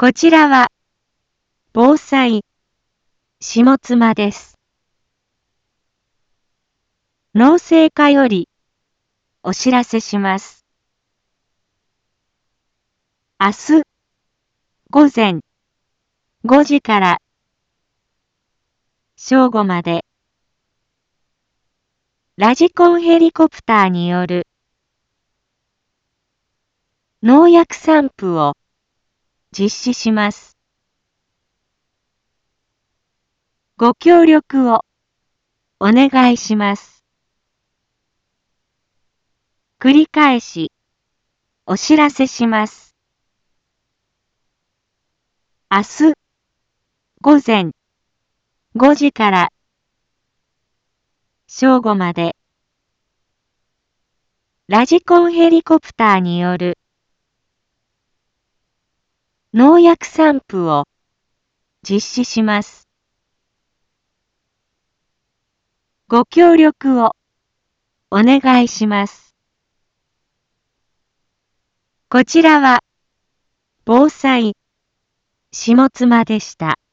こちらは、防災、下妻です。農政課より、お知らせします。明日、午前5時から、正午まで、ラジコンヘリコプターによる、農薬散布を、実施します。ご協力を、お願いします。繰り返し、お知らせします。明日、午前5時から、正午まで、ラジコンヘリコプターによる、農薬散布を、実施します。ご協力を、お願いします。こちらは、防災、下妻でした。